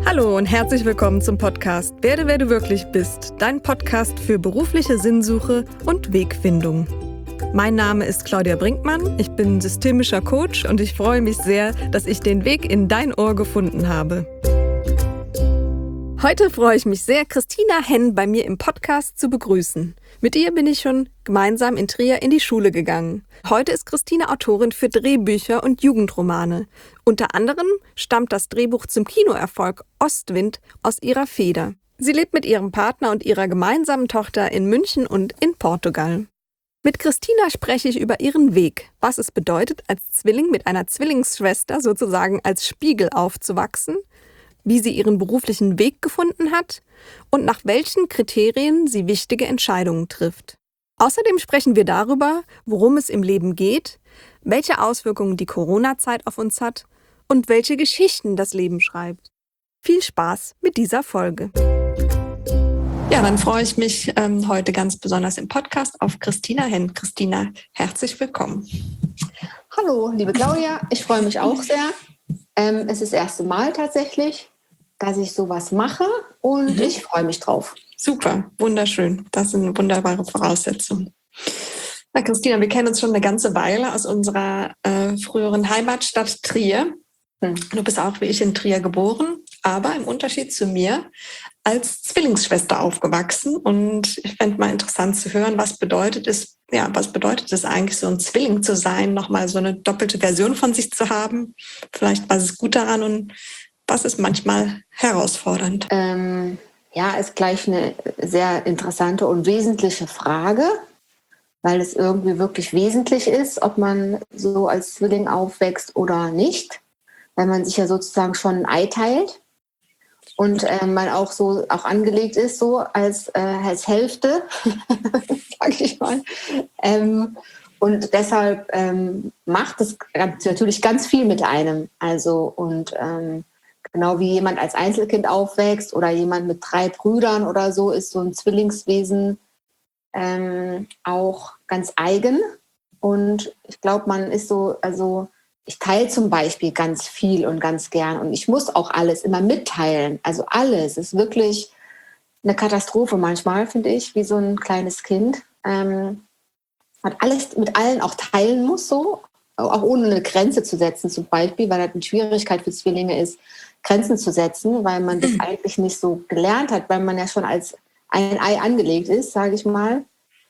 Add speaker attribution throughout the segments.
Speaker 1: Hallo und herzlich willkommen zum Podcast Werde, wer du wirklich bist, dein Podcast für berufliche Sinnsuche und Wegfindung. Mein Name ist Claudia Brinkmann, ich bin systemischer Coach und ich freue mich sehr, dass ich den Weg in dein Ohr gefunden habe. Heute freue ich mich sehr, Christina Henn bei mir im Podcast zu begrüßen. Mit ihr bin ich schon gemeinsam in Trier in die Schule gegangen. Heute ist Christina Autorin für Drehbücher und Jugendromane. Unter anderem stammt das Drehbuch zum Kinoerfolg Ostwind aus ihrer Feder. Sie lebt mit ihrem Partner und ihrer gemeinsamen Tochter in München und in Portugal. Mit Christina spreche ich über ihren Weg, was es bedeutet, als Zwilling mit einer Zwillingsschwester sozusagen als Spiegel aufzuwachsen, wie sie ihren beruflichen Weg gefunden hat und nach welchen Kriterien sie wichtige Entscheidungen trifft. Außerdem sprechen wir darüber, worum es im Leben geht, welche Auswirkungen die Corona-Zeit auf uns hat und welche Geschichten das Leben schreibt. Viel Spaß mit dieser Folge. Ja, dann freue ich mich heute ganz besonders im Podcast auf Christina Henn. Christina, herzlich willkommen.
Speaker 2: Hallo, liebe Claudia, ich freue mich auch sehr. Es ist das erste Mal tatsächlich, dass ich sowas mache und ich freue mich drauf.
Speaker 1: Super, wunderschön. Das sind wunderbare Voraussetzungen. Na, Christina, wir kennen uns schon eine ganze Weile aus unserer früheren Heimatstadt Trier. Du bist auch wie ich in Trier geboren, aber im Unterschied zu mir als Zwillingsschwester aufgewachsen. Und ich fände mal interessant zu hören, was bedeutet es eigentlich, so ein Zwilling zu sein, nochmal so eine doppelte Version von sich zu haben? Vielleicht, was ist gut daran und was ist manchmal herausfordernd?
Speaker 2: Ja, ist gleich eine sehr interessante und wesentliche Frage, weil es irgendwie wirklich wesentlich ist, ob man so als Zwilling aufwächst oder nicht, weil man sich ja sozusagen schon ein Ei teilt und man auch angelegt ist so als Hälfte, sag ich mal. Und deshalb macht es natürlich ganz viel mit einem. Also genau wie jemand als Einzelkind aufwächst oder jemand mit 3 Brüdern oder so, ist so ein Zwillingswesen auch ganz eigen. Und ich glaube, man ist ich teile zum Beispiel ganz viel und ganz gern und ich muss auch alles immer mitteilen. Also alles ist wirklich eine Katastrophe manchmal, finde ich, wie so ein kleines Kind. Man alles mit allen auch teilen muss, so, auch ohne eine Grenze zu setzen zum Beispiel, weil das eine Schwierigkeit für Zwillinge ist, Grenzen zu setzen, weil man das eigentlich nicht so gelernt hat, weil man ja schon als ein Ei angelegt ist, sage ich mal.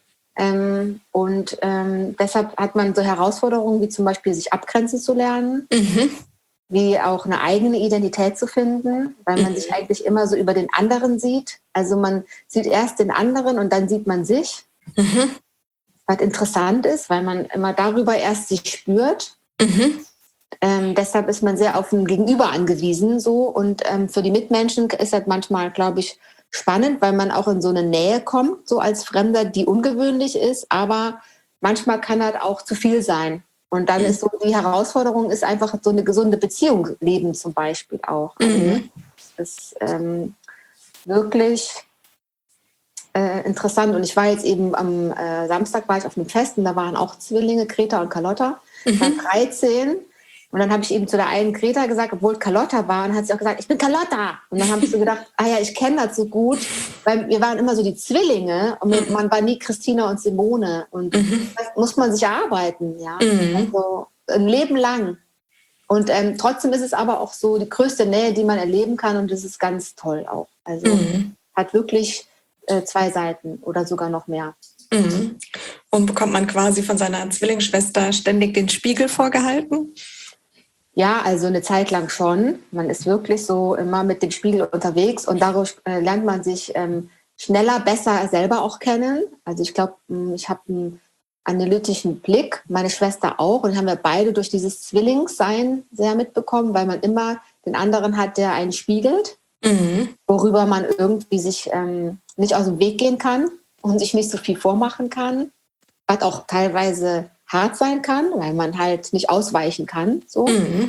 Speaker 2: Deshalb hat man so Herausforderungen wie zum Beispiel sich abgrenzen zu lernen, wie auch eine eigene Identität zu finden, weil man sich eigentlich immer so über den anderen sieht. Also man sieht erst den anderen und dann sieht man sich. Was interessant ist, weil man immer darüber erst sich spürt. Deshalb ist man sehr auf ein Gegenüber angewiesen. So. Und für die Mitmenschen ist das manchmal, glaube ich, spannend, weil man auch in so eine Nähe kommt, so als Fremder, die ungewöhnlich ist. Aber manchmal kann das auch zu viel sein. Und dann ist so die Herausforderung, ist einfach so eine gesunde Beziehung leben zum Beispiel auch. Also das ist wirklich interessant. Und ich war jetzt eben am Samstag war ich auf einem Fest und da waren auch Zwillinge, Greta und Carlotta, waren 13. Und dann habe ich eben zu der einen Greta gesagt, obwohl Carlotta war, und hat sie auch gesagt, ich bin Carlotta. Und dann habe ich so gedacht, ich kenne das so gut, weil wir waren immer so die Zwillinge und man war nie Christina und Simone. Und das muss man sich erarbeiten, ja. Also ein Leben lang. Und trotzdem ist es aber auch so die größte Nähe, die man erleben kann, und das ist ganz toll auch. Also hat wirklich 2 Seiten oder sogar noch mehr.
Speaker 1: Und bekommt man quasi von seiner Zwillingsschwester ständig den Spiegel vorgehalten?
Speaker 2: Ja, also eine Zeit lang schon. Man ist wirklich so immer mit dem Spiegel unterwegs und dadurch lernt man sich schneller, besser selber auch kennen. Also ich glaube, ich habe einen analytischen Blick, meine Schwester auch, und haben wir beide durch dieses Zwillingssein sehr mitbekommen, weil man immer den anderen hat, der einen spiegelt, worüber man irgendwie sich nicht aus dem Weg gehen kann und sich nicht so viel vormachen kann, was auch teilweise hart sein kann, weil man halt nicht ausweichen kann. So.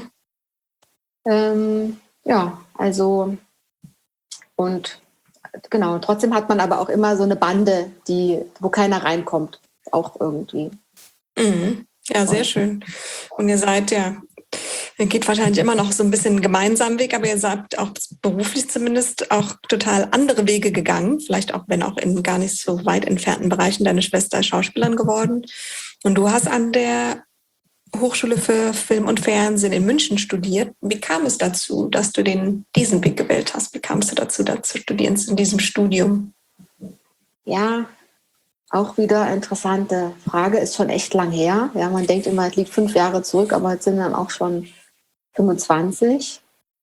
Speaker 2: Ja, also und genau, trotzdem hat man aber auch immer so eine Bande, wo keiner reinkommt, auch irgendwie.
Speaker 1: Ja, sehr schön. Und ihr seid ja Ihr geht wahrscheinlich immer noch so ein bisschen einen gemeinsamen Weg, aber ihr seid auch beruflich zumindest auch total andere Wege gegangen. Vielleicht auch, wenn auch in gar nicht so weit entfernten Bereichen. Deine Schwester ist Schauspielerin geworden. Und du hast an der Hochschule für Film und Fernsehen in München studiert. Wie kam es dazu, dass du diesen Weg gewählt hast? Wie kamst du dazu, da zu studieren in diesem Studium?
Speaker 2: Ja, auch wieder interessante Frage. Ist schon echt lang her. Ja, man denkt immer, es liegt 5 Jahre zurück, aber es sind dann auch schon 25.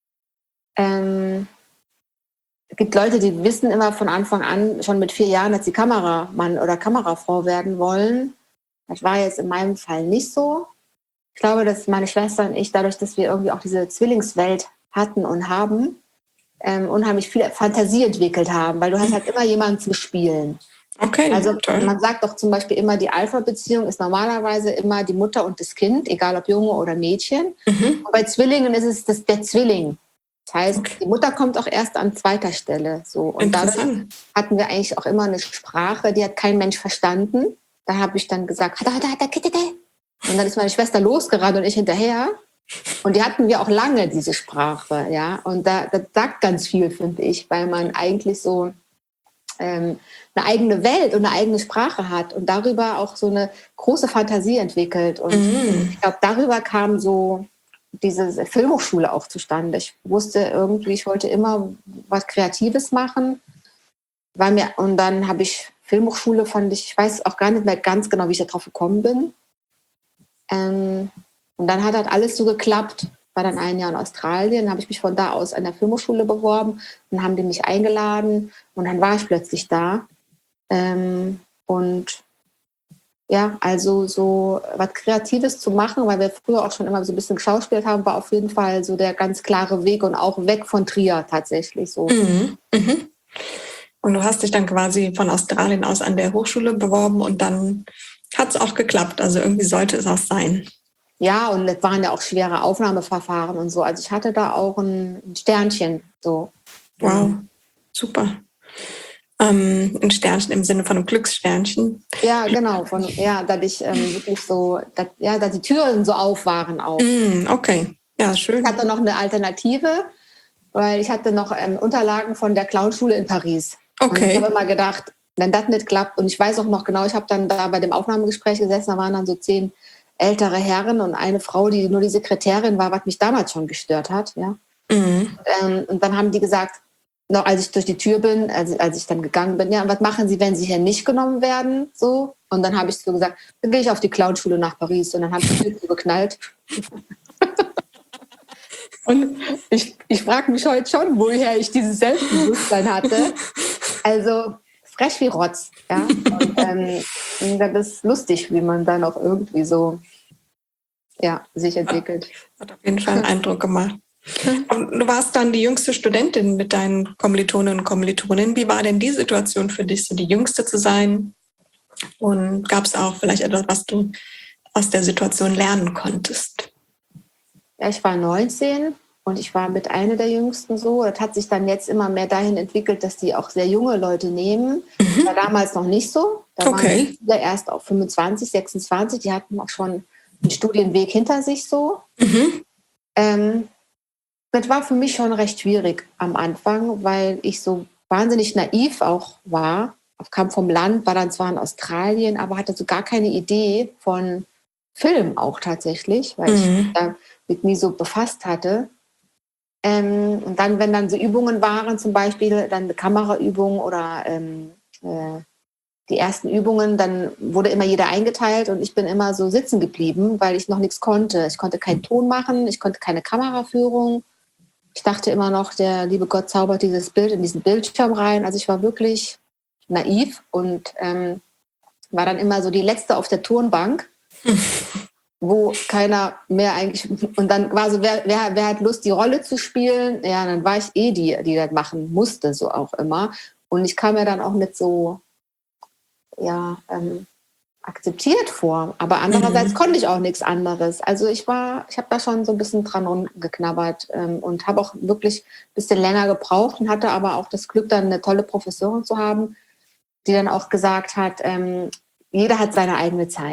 Speaker 2: Es gibt Leute, die wissen immer von Anfang an, schon mit 4 Jahren, dass sie Kameramann oder Kamerafrau werden wollen. Das war jetzt in meinem Fall nicht so. Ich glaube, dass meine Schwester und ich, dadurch, dass wir irgendwie auch diese Zwillingswelt hatten und haben, unheimlich viel Fantasie entwickelt haben, weil du hast halt immer jemanden zu spielen.
Speaker 1: Okay,
Speaker 2: also
Speaker 1: toll.
Speaker 2: Man sagt doch zum Beispiel immer, die Alpha-Beziehung ist normalerweise immer die Mutter und das Kind, egal ob Junge oder Mädchen. Und bei Zwillingen ist es der Zwilling. Das heißt, Die Mutter kommt auch erst an zweiter Stelle. So. Und dadurch hatten wir eigentlich auch immer eine Sprache, die hat kein Mensch verstanden. Da habe ich dann gesagt, und dann ist meine Schwester losgerannt und ich hinterher. Und die hatten wir auch lange, diese Sprache. Ja? Und das sagt ganz viel, finde ich, weil man eigentlich so eine eigene Welt und eine eigene Sprache hat und darüber auch so eine große Fantasie entwickelt. Und ich glaube, darüber kam so diese Filmhochschule auch zustande. Ich wusste irgendwie, ich wollte immer was Kreatives machen. Und dann habe ich Filmhochschule, ich weiß auch gar nicht mehr ganz genau, wie ich darauf gekommen bin. Und dann hat halt alles so geklappt. War dann 1 Jahr in Australien, habe ich mich von da aus an der Filmhochschule beworben. Dann haben die mich eingeladen und dann war ich plötzlich da. Und ja, also so was Kreatives zu machen, weil wir früher auch schon immer so ein bisschen geschauspielt haben, war auf jeden Fall so der ganz klare Weg und auch weg von Trier tatsächlich so.
Speaker 1: Und du hast dich dann quasi von Australien aus an der Hochschule beworben und dann hat es auch geklappt. Also irgendwie sollte es auch sein.
Speaker 2: Ja, und es waren ja auch schwere Aufnahmeverfahren und so. Also ich hatte da auch ein Sternchen. So.
Speaker 1: Wow, super. Ein Sternchen im Sinne von einem Glückssternchen.
Speaker 2: Ja, genau. Dass ich wirklich so, dass die Türen so auf waren auch.
Speaker 1: Okay, ja, schön.
Speaker 2: Ich hatte noch eine Alternative, weil ich hatte noch Unterlagen von der Clownschule in Paris.
Speaker 1: Okay.
Speaker 2: Und ich habe immer gedacht, wenn das nicht klappt, und ich weiß auch noch genau, ich habe dann da bei dem Aufnahmegespräch gesessen, da waren dann so 10 ältere Herren und eine Frau, die nur die Sekretärin war, was mich damals schon gestört hat. Ja? Und dann haben die gesagt, noch als ich durch die Tür bin, als ich dann gegangen bin, ja, und was machen Sie, wenn Sie hier nicht genommen werden? So. Und dann habe ich so gesagt, dann gehe ich auf die Clownschule nach Paris. Und dann habe ich die Tür geknallt. Und ich frage mich heute schon, woher ich dieses Selbstbewusstsein hatte. Also frech wie Rotz. Ja? Und das ist lustig, wie man dann auch irgendwie so sich entwickelt.
Speaker 1: Hat auf jeden Fall einen Eindruck gemacht. Und du warst dann die jüngste Studentin mit deinen Kommilitonen und Kommilitonen. Wie war denn die Situation für dich, so die Jüngste zu sein? Und gab es auch vielleicht etwas, was du aus der Situation lernen konntest?
Speaker 2: Ja, ich war 19 und ich war mit einer der Jüngsten so. Das hat sich dann jetzt immer mehr dahin entwickelt, dass die auch sehr junge Leute nehmen. Das war damals noch nicht so. Da waren viele erst auf 25, 26. Die hatten auch schon einen Studienweg hinter sich so. Das war für mich schon recht schwierig am Anfang, weil ich so wahnsinnig naiv auch war. Ich kam vom Land, war dann zwar in Australien, aber hatte so gar keine Idee von Film auch tatsächlich, weil ich mich damit nie so befasst hatte. Und dann, wenn dann so Übungen waren, zum Beispiel dann eine Kameraübung oder die ersten Übungen, dann wurde immer jeder eingeteilt und ich bin immer so sitzen geblieben, weil ich noch nichts konnte. Ich konnte keinen Ton machen, ich konnte keine Kameraführung. Ich dachte immer noch, der liebe Gott zaubert dieses Bild in diesen Bildschirm rein. Also ich war wirklich naiv und war dann immer so die Letzte auf der Turnbank, wo keiner mehr eigentlich... Und dann war so, wer hat Lust, die Rolle zu spielen? Ja, dann war ich die das machen musste, so auch immer. Und ich kam mir dann auch mit so, akzeptiert vor. Aber andererseits konnte ich auch nichts anderes. Also ich habe da schon so ein bisschen dran rumgeknabbert und habe auch wirklich ein bisschen länger gebraucht und hatte aber auch das Glück, dann eine tolle Professorin zu haben, die dann auch gesagt hat, jeder hat seine eigene Zeit.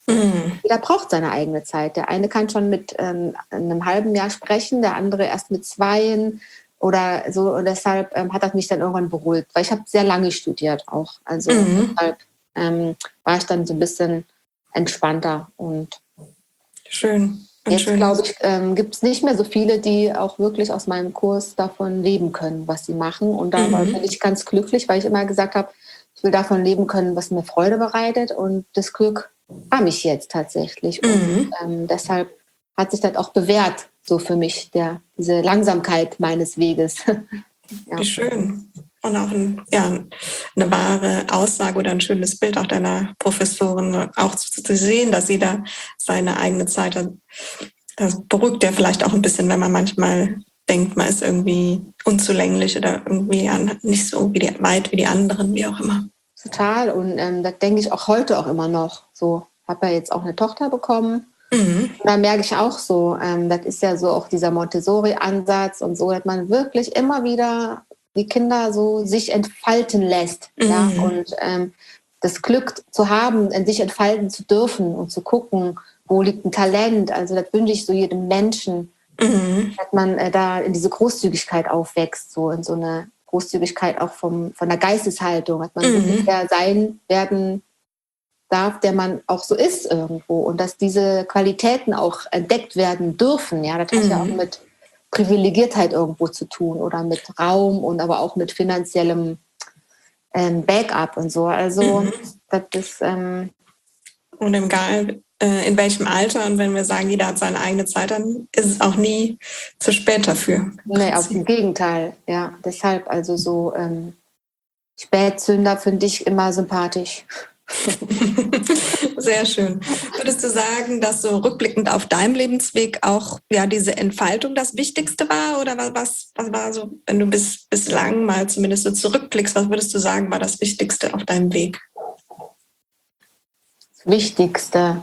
Speaker 2: Jeder braucht seine eigene Zeit. Der eine kann schon mit einem halben Jahr sprechen, der andere erst mit 2 oder so. Und deshalb hat das mich dann irgendwann beruhigt, weil ich habe sehr lange studiert auch. Also deshalb war ich dann so ein bisschen entspannter. Und
Speaker 1: schön.
Speaker 2: jetzt, glaube ich, gibt es nicht mehr so viele, die auch wirklich aus meinem Kurs davon leben können, was sie machen. Und da bin ich ganz glücklich, weil ich immer gesagt habe, ich will davon leben können, was mir Freude bereitet. Und das Glück habe ich jetzt tatsächlich. Und deshalb hat sich das auch bewährt, so für mich, diese Langsamkeit meines Weges.
Speaker 1: Ja. Wie schön. Und auch eine wahre Aussage oder ein schönes Bild auch deiner Professorin, auch zu sehen, dass sie da seine eigene Zeit hat. Das beruhigt ja vielleicht auch ein bisschen, wenn man manchmal denkt, man ist irgendwie unzulänglich oder irgendwie nicht so weit wie die anderen, wie auch immer.
Speaker 2: Total. Und das denke ich auch heute auch immer noch. So, habe ja jetzt auch eine Tochter bekommen. Und da merke ich auch so, das ist ja so auch dieser Montessori-Ansatz und so, dass man wirklich immer wieder die Kinder so sich entfalten lässt. Ja? Und das Glück zu haben, in sich entfalten zu dürfen und zu gucken, wo liegt ein Talent. Also das wünsche ich so jedem Menschen, dass man da in diese Großzügigkeit aufwächst, so in so eine Großzügigkeit auch von der Geisteshaltung, dass man wirklich der sein werden darf, der man auch so ist irgendwo und dass diese Qualitäten auch entdeckt werden dürfen. Ja, das hat ja auch mit Privilegiertheit irgendwo zu tun oder mit Raum und aber auch mit finanziellem Backup und so. Also das ist
Speaker 1: und egal in welchem Alter, und wenn wir sagen, jeder hat seine eigene Zeit, dann ist es auch nie zu spät dafür.
Speaker 2: Nee, auf dem Gegenteil. Ja, deshalb also so Spätzünder finde ich immer sympathisch.
Speaker 1: Sehr schön. Würdest du sagen, dass so rückblickend auf deinem Lebensweg auch diese Entfaltung das Wichtigste war? Oder was war so, wenn du bislang mal zumindest so zurückblickst, was würdest du sagen, war das Wichtigste auf deinem Weg?
Speaker 2: Das Wichtigste.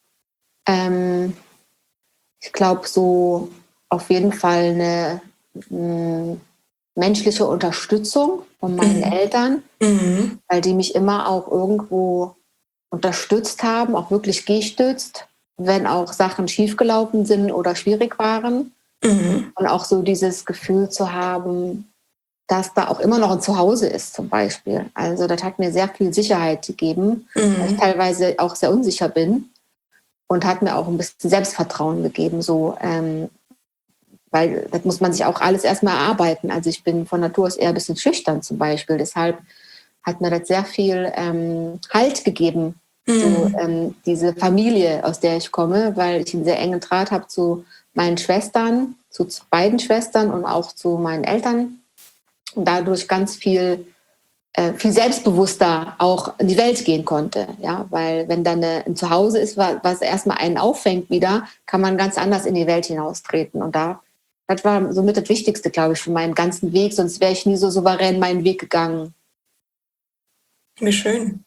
Speaker 2: Ich glaube, so auf jeden Fall eine menschliche Unterstützung von meinen Eltern, weil die mich immer auch irgendwo unterstützt haben, auch wirklich gestützt, wenn auch Sachen schiefgelaufen sind oder schwierig waren. Und auch so dieses Gefühl zu haben, dass da auch immer noch ein Zuhause ist zum Beispiel. Also das hat mir sehr viel Sicherheit gegeben, weil ich teilweise auch sehr unsicher bin und hat mir auch ein bisschen Selbstvertrauen gegeben, so weil das muss man sich auch alles erstmal erarbeiten. Also ich bin von Natur aus eher ein bisschen schüchtern zum Beispiel. Deshalb hat mir das sehr viel Halt gegeben, so, diese Familie, aus der ich komme, weil ich einen sehr engen Draht habe zu meinen Schwestern, zu beiden Schwestern und auch zu meinen Eltern. Und dadurch ganz viel selbstbewusster auch in die Welt gehen konnte. Ja? Weil wenn dann ein Zuhause ist, was erstmal einen auffängt wieder, kann man ganz anders in die Welt hinaustreten. Und das war somit das Wichtigste, glaube ich, für meinen ganzen Weg. Sonst wäre ich nie so souverän meinen Weg gegangen.
Speaker 1: Wie schön.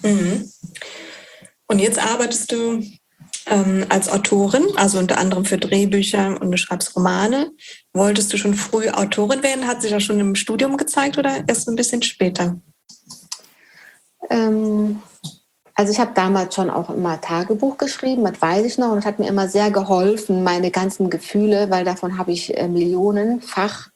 Speaker 1: Und jetzt arbeitest du als Autorin, also unter anderem für Drehbücher, und du schreibst Romane. Wolltest du schon früh Autorin werden? Hat sich das schon im Studium gezeigt oder erst ein bisschen später?
Speaker 2: Also ich habe damals schon auch immer Tagebuch geschrieben, das weiß ich noch, und es hat mir immer sehr geholfen, meine ganzen Gefühle, weil davon habe ich millionenfach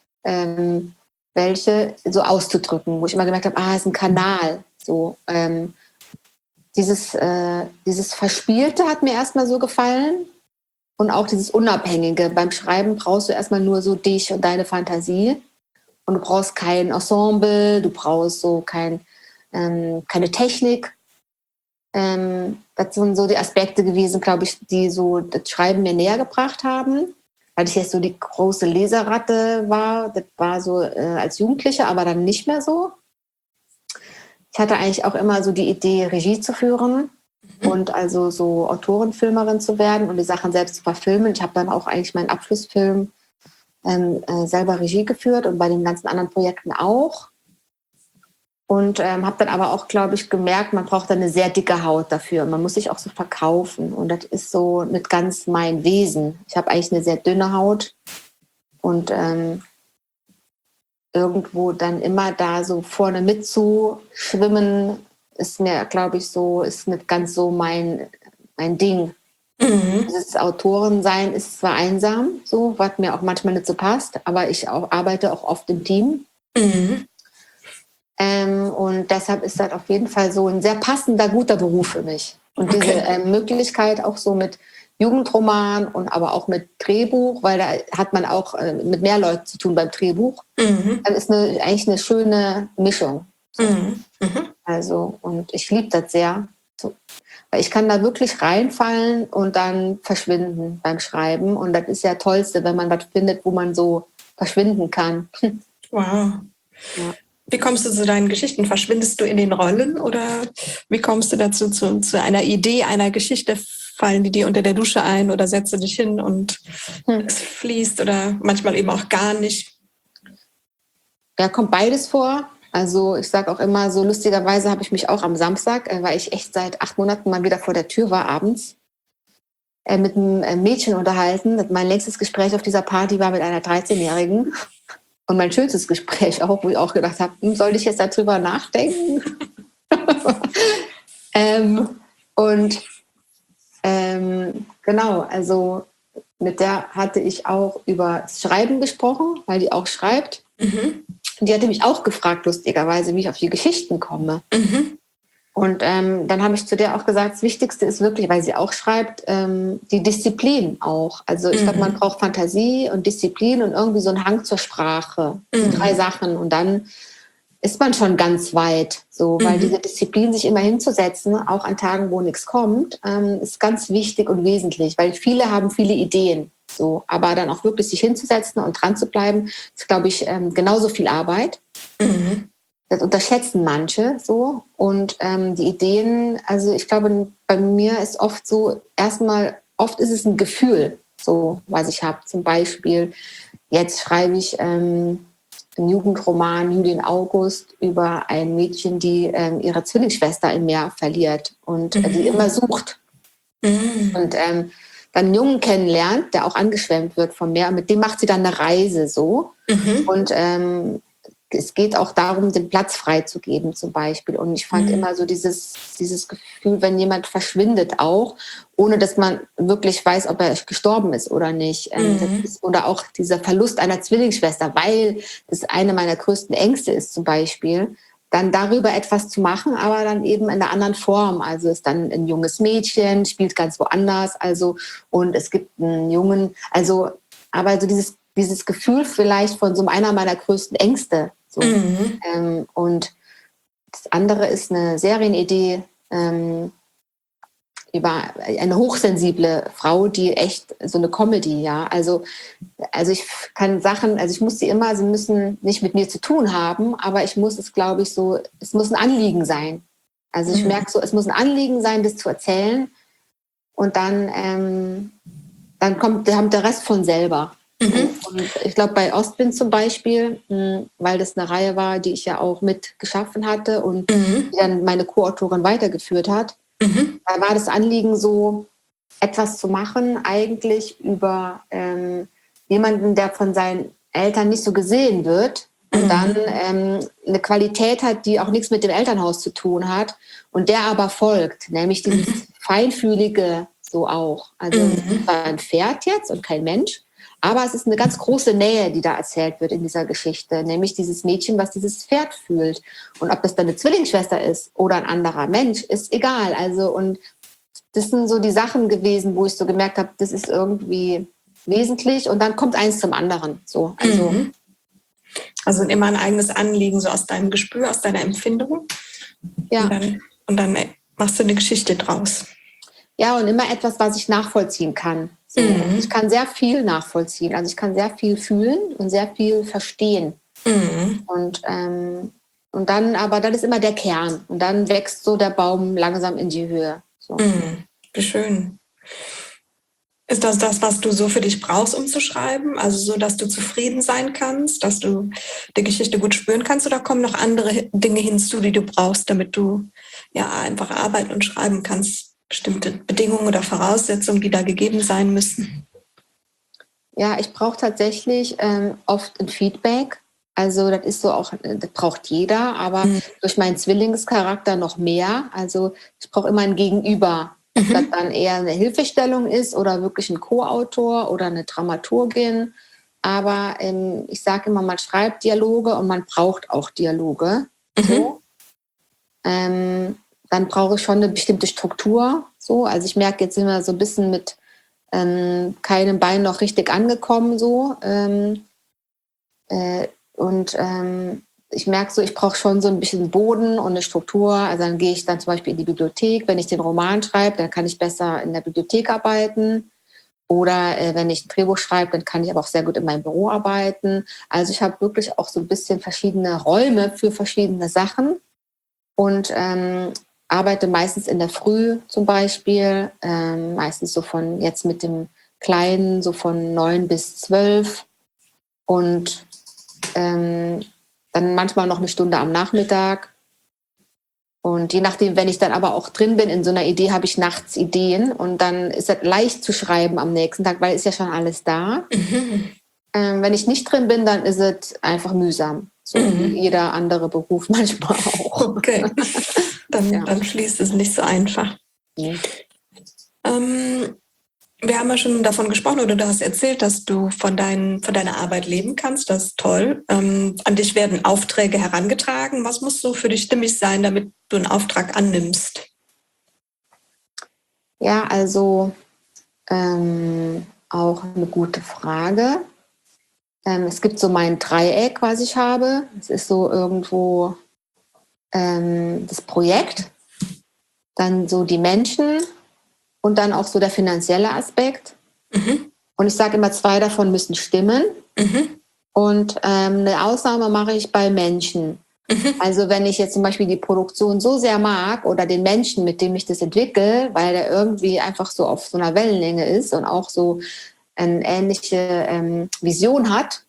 Speaker 2: welche so auszudrücken, wo ich immer gemerkt habe, ist ein Kanal. So, dieses Verspielte hat mir erstmal so gefallen und auch dieses Unabhängige. Beim Schreiben brauchst du erstmal nur so dich und deine Fantasie und du brauchst kein Ensemble, du brauchst so keine Technik. Das sind so die Aspekte gewesen, glaube ich, die so das Schreiben mir näher gebracht haben. Weil ich jetzt so die große Leseratte war, das war so als Jugendliche, aber dann nicht mehr so. Ich hatte eigentlich auch immer so die Idee, Regie zu führen und also so Autorenfilmerin zu werden und die Sachen selbst zu verfilmen. Ich habe dann auch eigentlich meinen Abschlussfilm selber Regie geführt und bei den ganzen anderen Projekten auch. Und habe dann aber auch, glaube ich, gemerkt, man braucht dann eine sehr dicke Haut dafür. Man muss sich auch so verkaufen. Und das ist so nicht ganz mein Wesen. Ich habe eigentlich eine sehr dünne Haut und irgendwo dann immer da so vorne mitzuschwimmen, ist mir, glaube ich, so, ist nicht ganz so mein Ding. Das Autorensein ist zwar einsam, so, was mir auch manchmal nicht so passt, aber ich arbeite auch oft im Team. Und deshalb ist das auf jeden Fall so ein sehr passender, guter Beruf für mich. Und diese Möglichkeit auch so mit Jugendroman und aber auch mit Drehbuch, weil da hat man auch mit mehr Leuten zu tun beim Drehbuch, dann ist eigentlich eine schöne Mischung. So. Also, und ich liebe das sehr. So. Weil ich kann da wirklich reinfallen und dann verschwinden beim Schreiben. Und das ist ja das Tollste, wenn man was findet, wo man so verschwinden kann.
Speaker 1: Wow. Ja. Wie kommst du zu deinen Geschichten? Verschwindest du in den Rollen oder wie kommst du dazu zu einer Idee, einer Geschichte? Fallen die dir unter der Dusche ein oder setzt du dich hin und es fließt oder manchmal eben auch gar nicht?
Speaker 2: Ja, kommt beides vor. Also ich sage auch immer, so lustigerweise habe ich mich auch am Samstag, weil ich echt seit 8 Monaten mal wieder vor der Tür war abends, mit einem Mädchen unterhalten. Mein längstes Gespräch auf dieser Party war mit einer 13-Jährigen. Und mein schönstes Gespräch auch, wo ich auch gedacht habe, soll ich jetzt darüber nachdenken? Genau, also mit der hatte ich auch über das Schreiben gesprochen, weil die auch schreibt. Und die hatte mich auch gefragt, lustigerweise, wie ich auf die Geschichten komme. Und dann habe ich zu der auch gesagt, das Wichtigste ist wirklich, weil sie auch schreibt, die Disziplin auch. Also ich glaube, man braucht Fantasie und Disziplin und irgendwie so einen Hang zur Sprache. Die 3 Sachen. Und dann ist man schon ganz weit. So, weil diese Disziplin, sich immer hinzusetzen, auch an Tagen, wo nichts kommt, ist ganz wichtig und wesentlich. Weil viele haben viele Ideen. So, aber dann auch wirklich sich hinzusetzen und dran zu bleiben, ist, glaube ich, genauso viel Arbeit. Das unterschätzen manche so. Und die Ideen, also ich glaube, bei mir ist oft so, oft ist es ein Gefühl, so was ich habe. Zum Beispiel, jetzt schreibe ich einen Jugendroman, Julien August, über ein Mädchen, die ihre Zwillingsschwester im Meer verliert und die immer sucht. Und dann einen Jungen kennenlernt, der auch angeschwemmt wird vom Meer. Und mit dem macht sie dann eine Reise so. Und es geht auch darum, den Platz freizugeben zum Beispiel. Und ich fand immer so dieses Gefühl, wenn jemand verschwindet auch, ohne dass man wirklich weiß, ob er gestorben ist oder nicht. Oder auch dieser Verlust einer Zwillingsschwester, weil das eine meiner größten Ängste ist zum Beispiel, dann darüber etwas zu machen, aber dann eben in einer anderen Form. Also ist dann ein junges Mädchen, spielt ganz woanders, also, und es gibt einen Jungen, also, aber so dieses Gefühl vielleicht von so einer meiner größten Ängste. So. Und das andere ist eine Serienidee über eine hochsensible Frau, die echt so eine Comedy, ja. Also ich kann Sachen, also ich muss sie müssen nicht mit mir zu tun haben, aber ich muss es, glaube ich, so, es muss ein Anliegen sein. Also ich merke so, es muss ein Anliegen sein, das zu erzählen. Und dann kommt der Rest von selber. Und ich glaube, bei Ostwind zum Beispiel, weil das eine Reihe war, die ich ja auch mit geschaffen hatte und die dann meine Co-Autorin weitergeführt hat, da war das Anliegen so, etwas zu machen, eigentlich über jemanden, der von seinen Eltern nicht so gesehen wird und dann eine Qualität hat, die auch nichts mit dem Elternhaus zu tun hat und der aber folgt, nämlich dieses Feinfühlige so auch. Also es war ein Pferd jetzt und kein Mensch. Aber es ist eine ganz große Nähe, die da erzählt wird in dieser Geschichte, nämlich dieses Mädchen, was dieses Pferd fühlt. Und ob das dann eine Zwillingsschwester ist oder ein anderer Mensch, ist egal. Also, und das sind so die Sachen gewesen, wo ich so gemerkt habe, das ist irgendwie wesentlich und dann kommt eins zum anderen. So,
Speaker 1: also immer ein eigenes Anliegen, so aus deinem Gespür, aus deiner Empfindung. Ja. Und dann machst du eine Geschichte draus.
Speaker 2: Ja, und immer etwas, was ich nachvollziehen kann. So, ich kann sehr viel nachvollziehen. Also ich kann sehr viel fühlen und sehr viel verstehen. Und dann, aber dann ist immer der Kern. Und dann wächst so der Baum langsam in die Höhe. So.
Speaker 1: Wie schön. Ist das, was du so für dich brauchst, um zu schreiben? Also so, dass du zufrieden sein kannst, dass du die Geschichte gut spüren kannst? Oder kommen noch andere Dinge hinzu, die du brauchst, damit du ja einfach arbeiten und schreiben kannst? Bestimmte Bedingungen oder Voraussetzungen, die da gegeben sein müssen?
Speaker 2: Ja, ich brauche tatsächlich oft ein Feedback. Also das ist so auch, das braucht jeder, aber durch meinen Zwillingscharakter noch mehr. Also ich brauche immer ein Gegenüber. Ob das dann eher eine Hilfestellung ist oder wirklich ein Co-Autor oder eine Dramaturgin. Aber ich sage immer, man schreibt Dialoge und man braucht auch Dialoge. So. Dann brauche ich schon eine bestimmte Struktur. So. Also ich merke, jetzt sind wir so ein bisschen mit keinem Bein noch richtig angekommen. So. Ich merke so, ich brauche schon so ein bisschen Boden und eine Struktur. Also dann gehe ich dann zum Beispiel in die Bibliothek. Wenn ich den Roman schreibe, dann kann ich besser in der Bibliothek arbeiten. Oder wenn ich ein Drehbuch schreibe, dann kann ich aber auch sehr gut in meinem Büro arbeiten. Also ich habe wirklich auch so ein bisschen verschiedene Räume für verschiedene Sachen und arbeite meistens in der Früh zum Beispiel, meistens so von jetzt mit dem Kleinen so von 9 bis 12 und dann manchmal noch eine Stunde am Nachmittag. Und je nachdem, wenn ich dann aber auch drin bin in so einer Idee, habe ich nachts Ideen und dann ist es leicht zu schreiben am nächsten Tag, weil ist ja schon alles da. Wenn ich nicht drin bin, dann ist es einfach mühsam. So wie jeder andere Beruf manchmal auch.
Speaker 1: Okay, dann fließt es nicht so einfach. Wir haben ja schon davon gesprochen oder du hast erzählt, dass du von deiner Arbeit leben kannst. Das ist toll. An dich werden Aufträge herangetragen. Was muss so für dich stimmig sein, damit du einen Auftrag annimmst?
Speaker 2: Ja, also auch eine gute Frage. Es gibt so mein Dreieck, was ich habe. Es ist so irgendwo das Projekt, dann so die Menschen und dann auch so der finanzielle Aspekt. Und ich sage immer, 2 davon müssen stimmen. Und eine Ausnahme mache ich bei Menschen. Also wenn ich jetzt zum Beispiel die Produktion so sehr mag oder den Menschen, mit dem ich das entwickle, weil der irgendwie einfach so auf so einer Wellenlänge ist und auch so eine ähnliche Vision hat,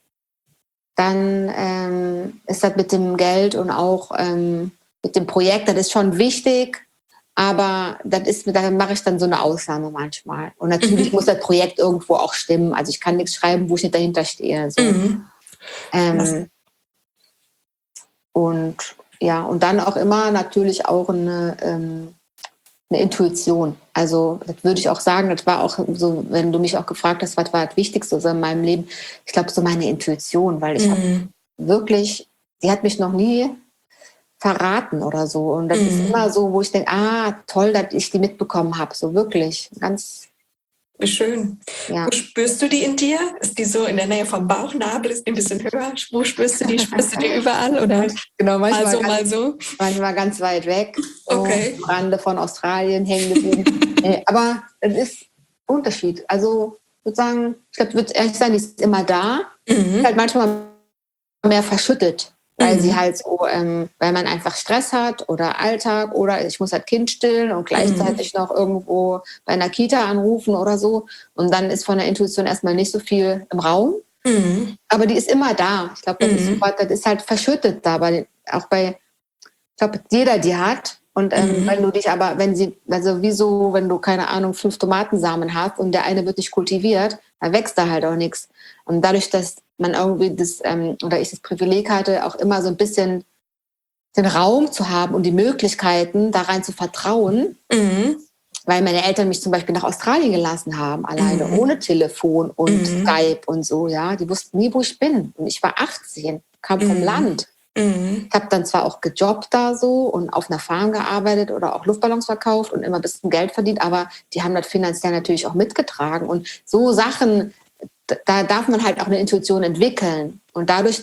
Speaker 2: dann ist das mit dem Geld und auch mit dem Projekt, das ist schon wichtig, aber da mache ich dann so eine Ausnahme manchmal. Und natürlich muss das Projekt irgendwo auch stimmen. Also ich kann nichts schreiben, wo ich nicht dahinter stehe. So. Und ja, und dann auch immer natürlich auch eine Intuition. Also das würde ich auch sagen, das war auch so, wenn du mich auch gefragt hast, was war das Wichtigste so in meinem Leben, ich glaube so meine Intuition, weil ich habe wirklich, die hat mich noch nie verraten oder so. Und das ist immer so, wo ich denke, toll, dass ich die mitbekommen habe. So wirklich, ganz.
Speaker 1: Wie schön. Ja. Wo spürst du die in dir? Ist die so in der Nähe vom Bauchnabel? Ist die ein bisschen höher? Wo spürst du die? Spürst du die überall? Oder
Speaker 2: genau,
Speaker 1: manchmal mal so?
Speaker 2: Manchmal ganz weit weg. Okay. Am Rande von Australien hängen geblieben. Aber es ist Unterschied. Also ich würde sagen, ich glaube, würde ehrlich sein, die ist immer da. Ist halt manchmal mehr verschüttet. Weil sie halt so, weil man einfach Stress hat oder Alltag oder ich muss halt Kind stillen und gleichzeitig noch irgendwo bei einer Kita anrufen oder so. Und dann ist von der Intuition erstmal nicht so viel im Raum. Aber die ist immer da. Ich glaube, das ist halt verschüttet da. Ich glaube, jeder die hat. Und wenn du dich aber, wenn du, keine Ahnung, 5 Tomatensamen hast und der eine wird nicht kultiviert, dann wächst da halt auch nichts. Und dadurch, dass man irgendwie oder ich das Privileg hatte, auch immer so ein bisschen den Raum zu haben und die Möglichkeiten, da rein zu vertrauen, weil meine Eltern mich zum Beispiel nach Australien gelassen haben, alleine, ohne Telefon und Skype und so, ja. Die wussten nie, wo ich bin. Und ich war 18, kam vom Land. Ich habe dann zwar auch gejobbt da so und auf einer Farm gearbeitet oder auch Luftballons verkauft und immer ein bisschen Geld verdient, aber die haben das finanziell natürlich auch mitgetragen. Und so Sachen, da darf man halt auch eine Intuition entwickeln. Und dadurch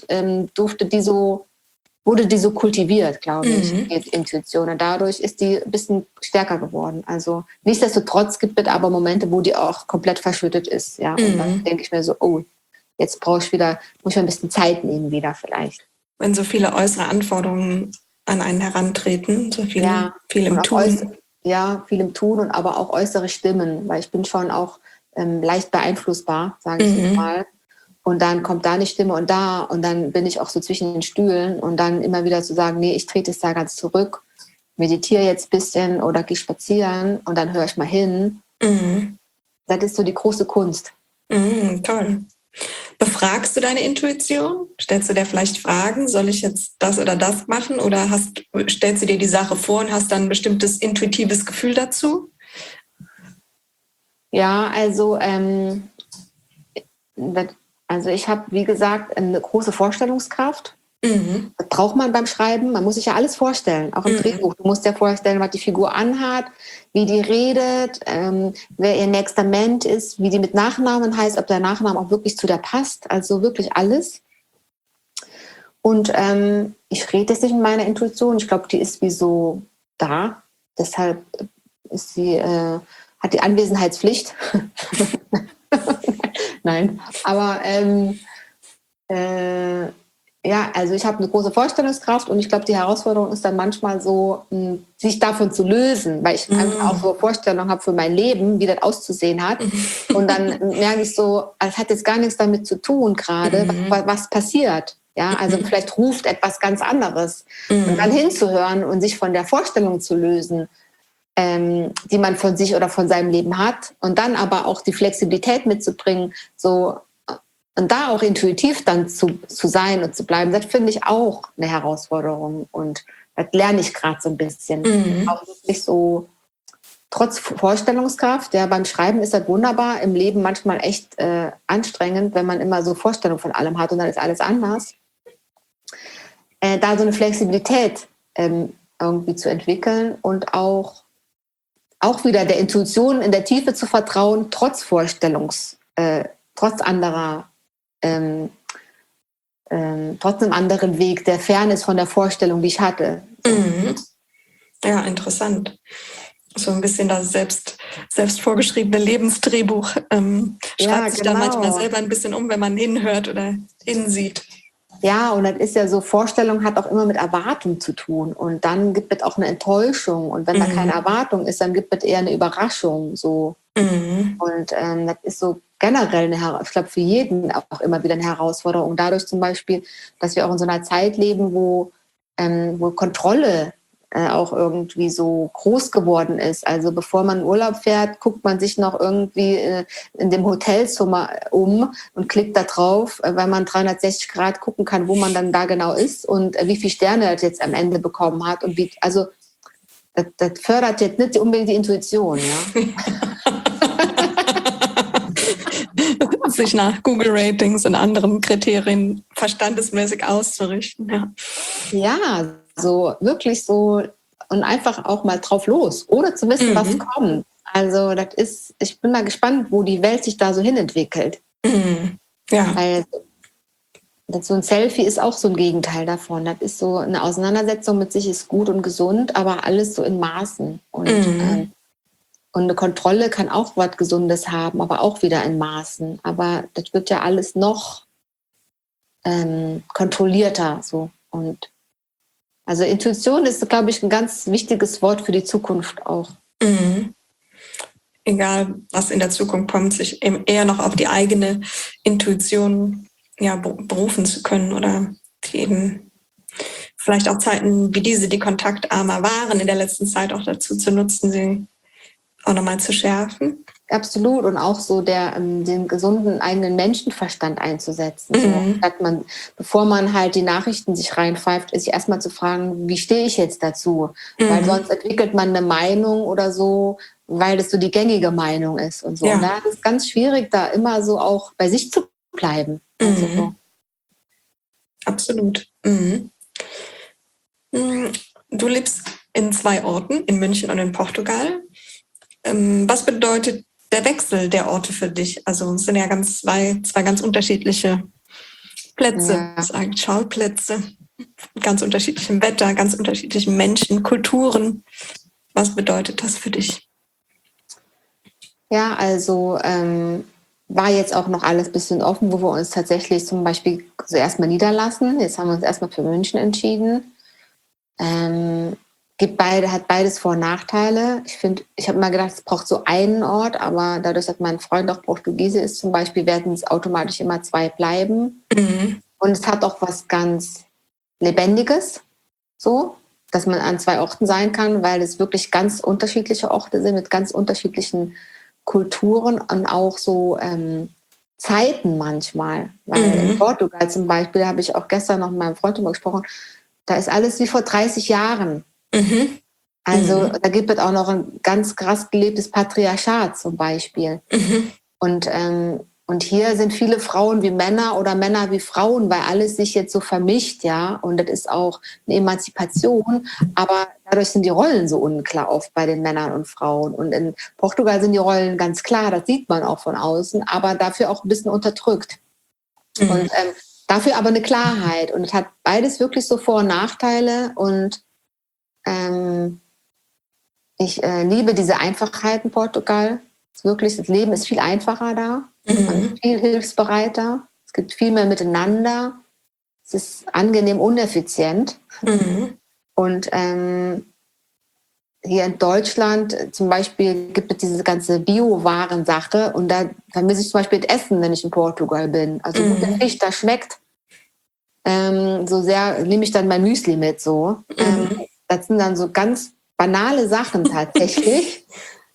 Speaker 2: wurde die so kultiviert, glaube ich, die Intuition. Und dadurch ist die ein bisschen stärker geworden. Also nichtsdestotrotz gibt es aber Momente, wo die auch komplett verschüttet ist. Ja? Und dann denke ich mir so, jetzt muss ich mir ein bisschen Zeit nehmen wieder vielleicht.
Speaker 1: Wenn so viele äußere Anforderungen an einen herantreten, so viel im Tun.
Speaker 2: Viel im Tun und aber auch äußere Stimmen, weil ich bin schon auch leicht beeinflussbar, sage ich jetzt mal. Und dann kommt da eine Stimme und dann bin ich auch so zwischen den Stühlen und dann immer wieder zu sagen, nee, ich trete es da ganz zurück, meditiere jetzt ein bisschen oder gehe spazieren und dann höre ich mal hin. Das ist so die große Kunst.
Speaker 1: Toll.
Speaker 3: Befragst du deine Intuition? Stellst du dir vielleicht Fragen, soll ich jetzt das oder das machen? Oder stellst du dir die Sache vor und hast dann ein bestimmtes intuitives Gefühl dazu?
Speaker 2: Ja, also ich habe, wie gesagt, eine große Vorstellungskraft. Das braucht man beim Schreiben. Man muss sich ja alles vorstellen, auch im Drehbuch. Du musst dir vorstellen, was die Figur anhat, wie die redet, wer ihr nächster Mensch ist, wie die mit Nachnamen heißt, ob der Nachname auch wirklich zu der passt. Also wirklich alles. Und ich rede jetzt nicht mit meiner Intuition. Ich glaube, die ist wie so da. Deshalb ist sie, hat die Anwesenheitspflicht. Nein, aber ja, also ich habe eine große Vorstellungskraft und ich glaube, die Herausforderung ist dann manchmal so, sich davon zu lösen, weil ich einfach auch so Vorstellungen habe für mein Leben, wie das auszusehen hat. Und dann merke ich so, es hat jetzt gar nichts damit zu tun gerade, was passiert. Ja, also vielleicht ruft etwas ganz anderes. Und dann hinzuhören und sich von der Vorstellung zu lösen, die man von sich oder von seinem Leben hat. Und dann aber auch die Flexibilität mitzubringen, so. Und da auch intuitiv dann zu sein und zu bleiben, das finde ich auch eine Herausforderung. Und das lerne ich gerade so ein bisschen. Auch wirklich so, trotz Vorstellungskraft, ja, beim Schreiben ist das wunderbar, im Leben manchmal echt anstrengend, wenn man immer so Vorstellungen von allem hat und dann ist alles anders. Da so eine Flexibilität irgendwie zu entwickeln und auch wieder der Intuition in der Tiefe zu vertrauen, trotz anderer trotz einem anderen Weg, der fern ist von der Vorstellung, die ich hatte.
Speaker 3: Ja, interessant. So ein bisschen das selbst vorgeschriebene Lebensdrehbuch schreibt sich da manchmal selber ein bisschen um, wenn man hinhört oder hinsieht.
Speaker 2: Ja, und das ist ja so, Vorstellung hat auch immer mit Erwartung zu tun. Und dann gibt es auch eine Enttäuschung. Und wenn da keine Erwartung ist, dann gibt es eher eine Überraschung. So. Und das ist so generell ich glaube, für jeden auch immer wieder eine Herausforderung. Dadurch zum Beispiel, dass wir auch in so einer Zeit leben, wo Kontrolle auch irgendwie so groß geworden ist. Also bevor man in Urlaub fährt, guckt man sich noch irgendwie in dem Hotelzimmer um und klickt da drauf, weil man 360 Grad gucken kann, wo man dann da genau ist und wie viele Sterne das jetzt am Ende bekommen hat. Und das fördert jetzt nicht unbedingt die Intuition, ja.
Speaker 3: Sich nach Google-Ratings und anderen Kriterien verstandesmäßig auszurichten.
Speaker 2: Ja, so wirklich so und einfach auch mal drauf los, ohne zu wissen, was kommt. Also ich bin mal gespannt, wo die Welt sich da so hinentwickelt.
Speaker 3: Ja.
Speaker 2: Weil so ein Selfie ist auch so ein Gegenteil davon. Das ist so eine Auseinandersetzung mit sich, ist gut und gesund, aber alles so in Maßen. Und eine Kontrolle kann auch was Gesundes haben, aber auch wieder in Maßen. Aber das wird ja alles noch kontrollierter. So. Und also Intuition ist, glaube ich, ein ganz wichtiges Wort für die Zukunft auch.
Speaker 3: Egal, was in der Zukunft kommt, sich eben eher noch auf die eigene Intuition berufen zu können oder die eben vielleicht auch Zeiten wie diese, die kontaktarmer waren, in der letzten Zeit auch dazu zu nutzen, sie auch nochmal zu schärfen.
Speaker 2: Absolut. Und auch so den gesunden eigenen Menschenverstand einzusetzen. So, dass man, bevor man halt die Nachrichten sich reinpfeift, ist sich erstmal zu fragen, wie stehe ich jetzt dazu? Weil sonst entwickelt man eine Meinung oder so, weil das so die gängige Meinung ist und so. Ja. Und da ist es ganz schwierig, da immer so auch bei sich zu bleiben. Also so.
Speaker 3: Absolut. Du lebst in 2 Orten, in München und in Portugal. Was bedeutet der Wechsel der Orte für dich? Also es sind ja zwei ganz unterschiedliche Plätze, Schauplätze, ganz unterschiedlichem Wetter, ganz unterschiedlichen Menschen, Kulturen. Was bedeutet das für dich?
Speaker 2: Ja, also war jetzt auch noch alles ein bisschen offen, wo wir uns tatsächlich zum Beispiel so erstmal niederlassen. Jetzt haben wir uns erstmal für München entschieden. Hat beides Vor- und Nachteile. Ich habe mal gedacht, es braucht so einen Ort, aber dadurch, dass mein Freund auch Portugiese ist zum Beispiel, werden es automatisch immer 2 bleiben. Und es hat auch was ganz Lebendiges, so, dass man an 2 Orten sein kann, weil es wirklich ganz unterschiedliche Orte sind mit ganz unterschiedlichen Kulturen und auch so Zeiten manchmal. Weil in Portugal zum Beispiel, habe ich auch gestern noch mit meinem Freund darüber gesprochen, da ist alles wie vor 30 Jahren. Also da gibt es auch noch ein ganz krass gelebtes Patriarchat zum Beispiel. Und hier sind viele Frauen wie Männer oder Männer wie Frauen, weil alles sich jetzt so vermischt, ja. Und das ist auch eine Emanzipation. Aber dadurch sind die Rollen so unklar oft bei den Männern und Frauen. Und in Portugal sind die Rollen ganz klar, das sieht man auch von außen, aber dafür auch ein bisschen unterdrückt. Und dafür aber eine Klarheit. Und es hat beides wirklich so Vor- und Nachteile. Und ich liebe diese Einfachheit in Portugal. Wirklich, das Leben ist viel einfacher da. Man ist viel hilfsbereiter. Es gibt viel mehr miteinander. Es ist angenehm uneffizient. Und hier in Deutschland zum Beispiel gibt es diese ganze Bio-Waren-Sache. Und da vermisse ich zum Beispiel das Essen, wenn ich in Portugal bin. Also guter Fisch, das schmeckt. So sehr nehme ich dann mein Müsli mit. So. Das sind dann so ganz banale Sachen tatsächlich.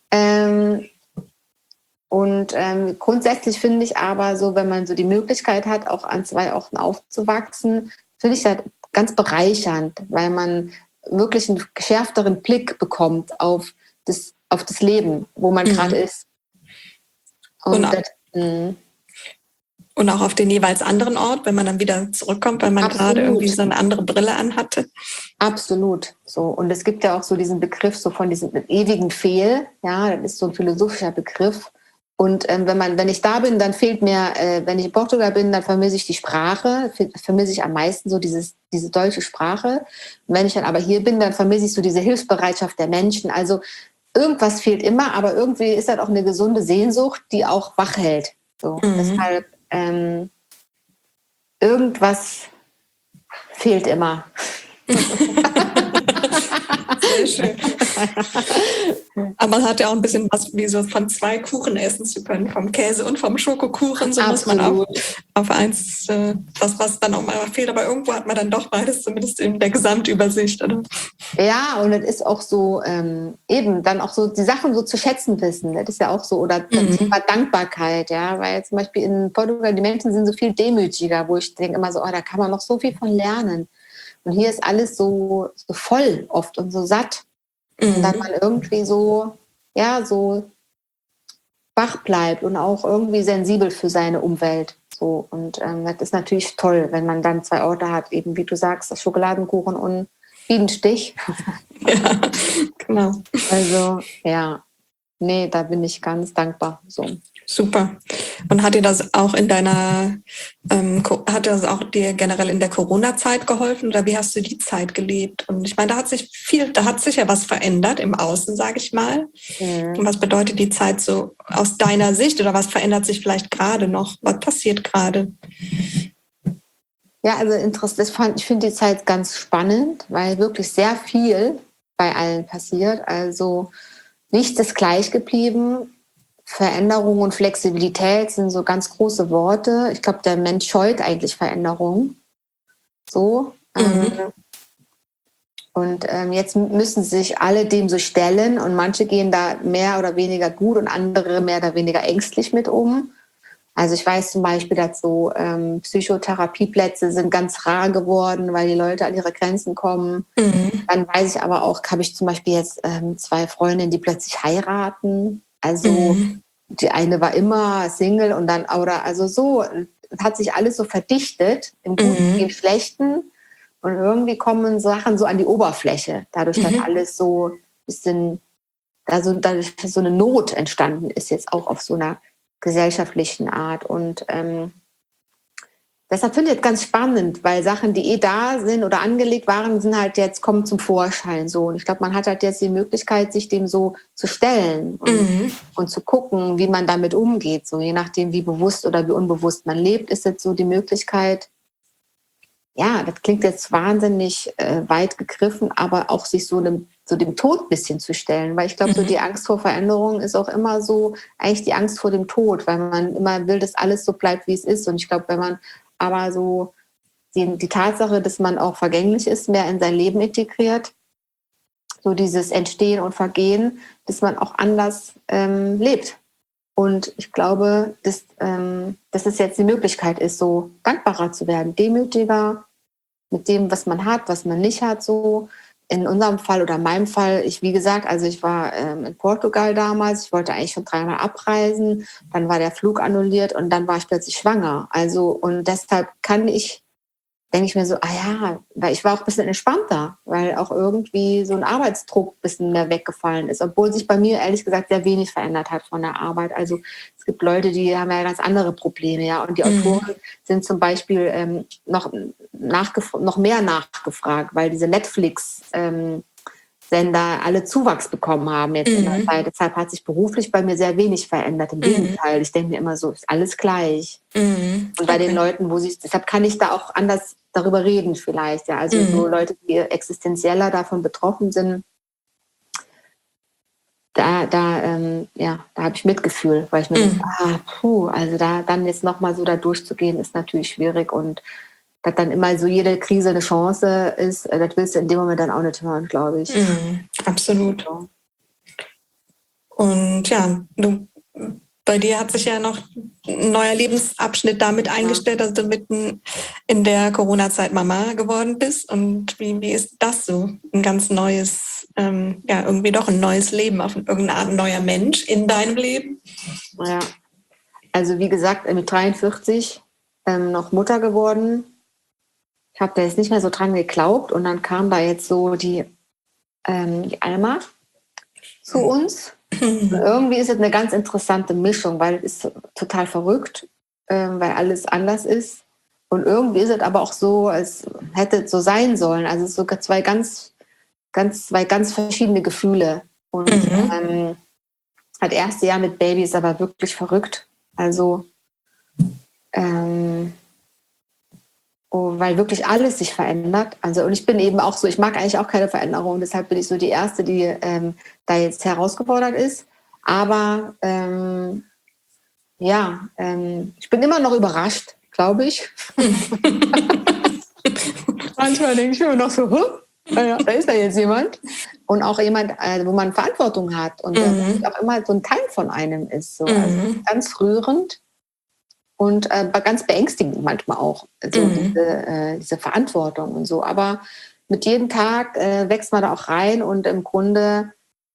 Speaker 2: Und grundsätzlich finde ich aber so, wenn man so die Möglichkeit hat, auch an 2 Orten aufzuwachsen, finde ich das ganz bereichernd, weil man wirklich einen geschärfteren Blick bekommt auf das Leben, wo man gerade ist.
Speaker 3: Und auch auf den jeweils anderen Ort, wenn man dann wieder zurückkommt, weil man gerade irgendwie so eine andere Brille anhatte.
Speaker 2: Absolut. So. Und es gibt ja auch so diesen Begriff so von diesem ewigen Fehl. Ja, das ist so ein philosophischer Begriff. Und wenn ich da bin, dann fehlt mir, wenn ich in Portugal bin, dann vermisse ich die Sprache, vermisse ich am meisten so diese deutsche Sprache. Und wenn ich dann aber hier bin, dann vermisse ich so diese Hilfsbereitschaft der Menschen. Also irgendwas fehlt immer, aber irgendwie ist das auch eine gesunde Sehnsucht, die auch wach hält. So. Deshalb irgendwas fehlt immer.
Speaker 3: Sehr schön. Aber man hat ja auch ein bisschen was, wie so von 2 Kuchen essen zu können, vom Käse und vom Schokokuchen. So muss man auch auf eins, was dann auch mal fehlt. Aber irgendwo hat man dann doch beides, zumindest in der Gesamtübersicht, oder?
Speaker 2: Ja, und es ist auch so, eben dann auch so die Sachen so zu schätzen wissen. Das ist ja auch so, oder das Thema Dankbarkeit, ja, weil zum Beispiel in Portugal die Menschen sind so viel demütiger, wo ich denke immer so, da kann man noch so viel von lernen. Und hier ist alles so voll oft und so satt. Und dann man irgendwie so wach bleibt und auch irgendwie sensibel für seine Umwelt. So. Und das ist natürlich toll, wenn man dann 2 Orte hat, eben wie du sagst, das Schokoladenkuchen und Bienenstich.
Speaker 3: Ja, genau.
Speaker 2: Also, ja. Nee, da bin ich ganz dankbar. So.
Speaker 3: Super. Und hat dir das auch hat das auch dir generell in der Corona-Zeit geholfen oder wie hast du die Zeit gelebt? Und ich meine, da hat sich ja was verändert im Außen, sage ich mal. Und was bedeutet die Zeit so aus deiner Sicht oder was verändert sich vielleicht gerade noch? Was passiert gerade?
Speaker 2: Ja, also ich finde die Zeit ganz spannend, weil wirklich sehr viel bei allen passiert. Also nichts ist gleich geblieben. Veränderung und Flexibilität sind so ganz große Worte. Ich glaube, der Mensch scheut eigentlich Veränderung. So. Und jetzt müssen sich alle dem so stellen und manche gehen da mehr oder weniger gut und andere mehr oder weniger ängstlich mit um. Also ich weiß zum Beispiel, dass so Psychotherapieplätze sind ganz rar geworden, weil die Leute an ihre Grenzen kommen. Dann weiß ich aber auch, habe ich zum Beispiel jetzt 2 Freundinnen, die plötzlich heiraten. Also die eine war immer Single und dann, also so, hat sich alles so verdichtet, im Guten wie im Schlechten. Und irgendwie kommen Sachen so an die Oberfläche, dadurch, dass alles so ein bisschen, also dadurch, dass so eine Not entstanden ist, jetzt auch auf so einer gesellschaftlichen Art. Und deshalb finde ich es ganz spannend, weil Sachen, die da sind oder angelegt waren, sind halt jetzt, kommen zum Vorschein. So. Und ich glaube, man hat halt jetzt die Möglichkeit, sich dem so zu stellen und zu gucken, wie man damit umgeht. So, je nachdem, wie bewusst oder wie unbewusst man lebt, ist jetzt so die Möglichkeit, ja, das klingt jetzt wahnsinnig weit gegriffen, aber auch sich so dem Tod ein bisschen zu stellen. Weil ich glaube, so die Angst vor Veränderung ist auch immer so eigentlich die Angst vor dem Tod, weil man immer will, dass alles so bleibt, wie es ist. Und ich glaube, wenn man aber so die Tatsache, dass man auch vergänglich ist, mehr in sein Leben integriert, so dieses Entstehen und Vergehen, dass man auch anders lebt Und ich glaube, dass es jetzt die Möglichkeit ist, so dankbarer zu werden, demütiger mit dem, was man hat, was man nicht hat, so. In unserem Fall oder meinem Fall, wie gesagt, also ich war in Portugal damals, ich wollte eigentlich schon 3-mal abreisen, dann war der Flug annulliert und dann war ich plötzlich schwanger. Also, und deshalb denke ich mir so, weil ich war auch ein bisschen entspannter, weil auch irgendwie so ein Arbeitsdruck ein bisschen mehr weggefallen ist, obwohl sich bei mir ehrlich gesagt sehr wenig verändert hat von der Arbeit. Also es gibt Leute, die haben ja ganz andere Probleme, ja, und die Autoren sind zum Beispiel noch mehr nachgefragt, weil diese Netflix-Sender alle Zuwachs bekommen haben jetzt in der Zeit. Deshalb hat sich beruflich bei mir sehr wenig verändert. Im Gegenteil, ich denke mir immer so, ist alles gleich. Und bei den Leuten, deshalb kann ich da auch anders darüber reden vielleicht. Ja. Also so Leute, die existenzieller davon betroffen sind, da habe ich Mitgefühl, weil ich mir denke, also da dann jetzt nochmal so da durchzugehen, ist natürlich schwierig und dass dann immer so jede Krise eine Chance ist, das willst du in dem Moment dann auch nicht hören, glaube ich.
Speaker 3: Absolut. Und ja, bei dir hat sich ja noch ein neuer Lebensabschnitt damit eingestellt, dass du mitten in der Corona-Zeit Mama geworden bist. Und wie ist das so? Ein ganz neues, irgendwie doch ein neues Leben, auf irgendeine Art ein neuer Mensch in deinem Leben?
Speaker 2: Ja, also wie gesagt, mit 43 noch Mutter geworden. Ich habe da jetzt nicht mehr so dran geglaubt und dann kam da jetzt so die Alma zu uns. Und irgendwie ist es eine ganz interessante Mischung, weil es ist total verrückt, weil alles anders ist. Und irgendwie ist es aber auch so, als hätte es so sein sollen. Also es ist sogar zwei ganz verschiedene Gefühle. Und das erste Jahr mit Baby ist aber wirklich verrückt. Also weil wirklich alles sich verändert. Also und ich bin eben auch so, ich mag eigentlich auch keine Veränderung, deshalb bin ich so die Erste, die da jetzt herausgefordert ist. Aber ich bin immer noch überrascht, glaube ich. Manchmal denke ich mir noch so, da ist da jetzt jemand. Und auch jemand, wo man Verantwortung hat und auch immer so ein Teil von einem ist. So. Also ganz rührend. Und ganz beängstigend manchmal auch, so diese Verantwortung und so. Aber mit jedem Tag wächst man da auch rein und im Grunde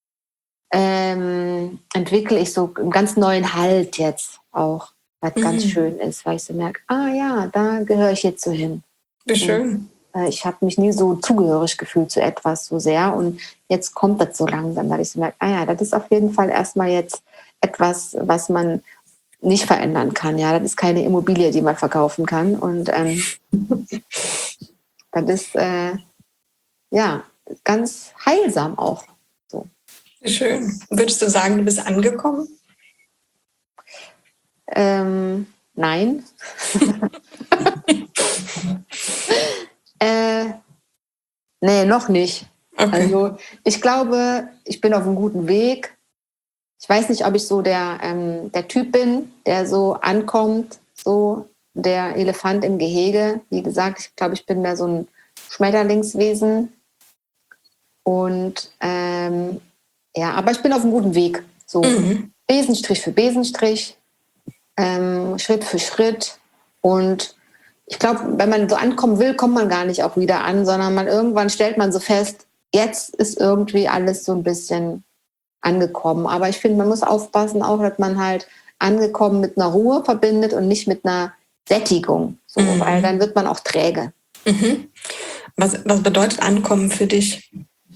Speaker 2: entwickle ich so einen ganz neuen Halt jetzt auch, was ganz schön ist, weil ich so merke, da gehöre ich jetzt so hin.
Speaker 3: Wie schön.
Speaker 2: Und, ich habe mich nie so zugehörig gefühlt zu etwas so sehr und jetzt kommt das so langsam, weil ich so merke, das ist auf jeden Fall erstmal jetzt etwas, was man nicht verändern kann. Ja, das ist keine Immobilie, die man verkaufen kann. Und das ist ganz heilsam auch. So.
Speaker 3: Schön. Würdest du sagen, du bist angekommen?
Speaker 2: Nein. Nee, noch nicht. Okay. Also ich glaube, ich bin auf einem guten Weg. Ich weiß nicht, ob ich so der Typ bin, der so ankommt, so der Elefant im Gehege. Wie gesagt, ich glaube, ich bin mehr so ein Schmetterlingswesen. Und aber ich bin auf einem guten Weg. So Besenstrich für Besenstrich, Schritt für Schritt. Und ich glaube, wenn man so ankommen will, kommt man gar nicht auch wieder an, sondern irgendwann stellt man so fest, jetzt ist irgendwie alles so ein bisschen angekommen. Aber ich finde, man muss aufpassen auch, dass man halt angekommen mit einer Ruhe verbindet und nicht mit einer Sättigung. So, weil dann wird man auch träge.
Speaker 3: Was bedeutet ankommen für dich?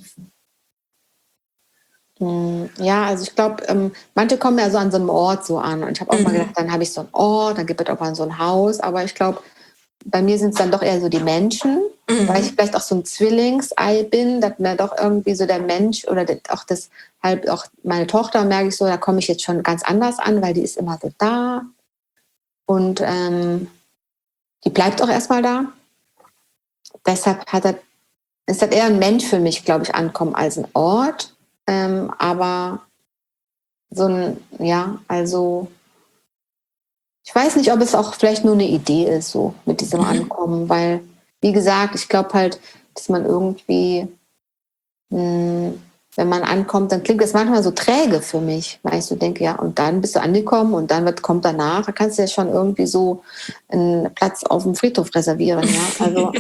Speaker 2: Ja, also ich glaube, manche kommen ja so an so einem Ort so an. Und ich habe auch mal gedacht, dann habe ich so einen Ort, dann gibt es auch mal so ein Haus. Aber ich glaube, bei mir sind es dann doch eher so die Menschen, weil ich vielleicht auch so ein Zwillingsei bin, dass mir doch irgendwie so der Mensch oder auch meine Tochter, merke ich so, da komme ich jetzt schon ganz anders an, weil die ist immer so da und die bleibt auch erstmal da. Deshalb ist das eher ein Mensch für mich, glaube ich, ankommen als ein Ort. Aber so also ich weiß nicht, ob es auch vielleicht nur eine Idee ist, so mit diesem Ankommen, weil, wie gesagt, ich glaube halt, dass man irgendwie wenn man ankommt, dann klingt das manchmal so träge für mich, weil ich so denke, ja, und dann bist du angekommen und dann kommt danach, da kannst du ja schon irgendwie so einen Platz auf dem Friedhof reservieren, ja, also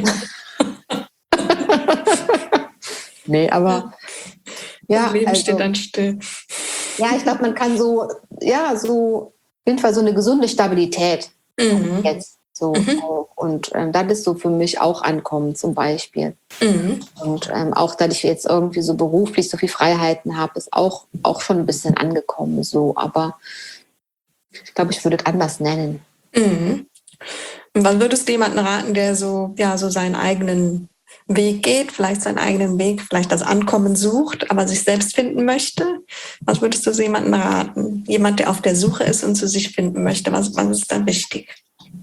Speaker 2: nee, aber ja,
Speaker 3: das Leben
Speaker 2: also,
Speaker 3: steht dann still.
Speaker 2: ja, ich glaube, man kann so, ja, so auf jeden Fall so eine gesunde Stabilität jetzt so auch. Und das ist so für mich auch Ankommen zum Beispiel. Und auch, dass ich jetzt irgendwie so beruflich so viel Freiheiten habe, ist auch schon ein bisschen angekommen so. Aber ich glaube, ich würde es anders nennen.
Speaker 3: Und was würdest du jemandem raten, der so seinen eigenen Weg geht, vielleicht seinen eigenen Weg, vielleicht das Ankommen sucht, aber sich selbst finden möchte? Was würdest du so jemandem raten? Jemand, der auf der Suche ist und zu sich finden möchte, was ist da wichtig?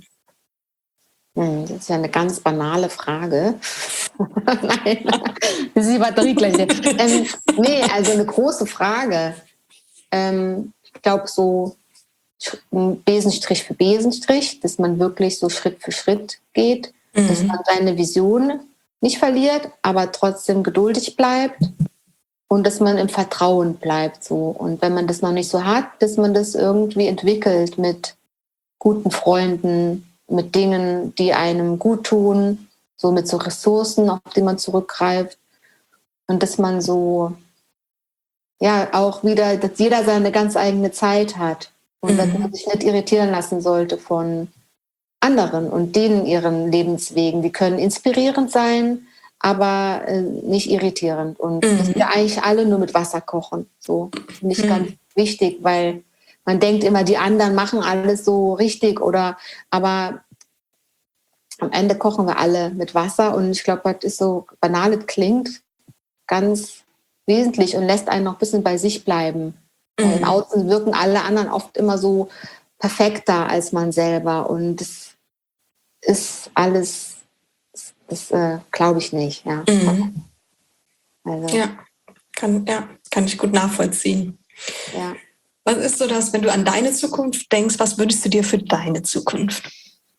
Speaker 2: Das ist ja eine ganz banale Frage. Nein, das ist die Batterie gleich. Nee, also eine große Frage. Ich glaube, so Besenstrich für Besenstrich, dass man wirklich so Schritt für Schritt geht, dass man seine Vision nicht verliert, aber trotzdem geduldig bleibt und dass man im Vertrauen bleibt. So. Und wenn man das noch nicht so hat, dass man das irgendwie entwickelt mit guten Freunden, mit Dingen, die einem gut tun, so mit so Ressourcen, auf die man zurückgreift. Und dass man so, ja, auch wieder, dass jeder seine ganz eigene Zeit hat. Und dass man sich nicht irritieren lassen sollte von anderen und denen ihren Lebenswegen. Die können inspirierend sein, aber nicht irritierend. Und dass wir eigentlich alle nur mit Wasser kochen. So, finde ich ganz wichtig, weil man denkt immer, die anderen machen alles so richtig aber am Ende kochen wir alle mit Wasser und ich glaube, das ist so banal, es klingt, ganz wesentlich und lässt einen noch ein bisschen bei sich bleiben. Im Außen wirken alle anderen oft immer so perfekter als man selber und das ist alles, das glaube ich nicht. Ja. Also,
Speaker 3: Kann ich gut nachvollziehen.
Speaker 2: Ja.
Speaker 3: Was ist so das, wenn du an deine Zukunft denkst, was würdest du dir für deine Zukunft?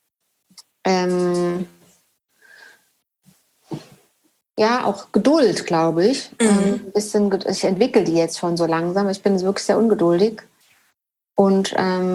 Speaker 2: Ja, auch Geduld, glaube ich. Ich entwickle die jetzt schon so langsam. Ich bin wirklich sehr ungeduldig. Und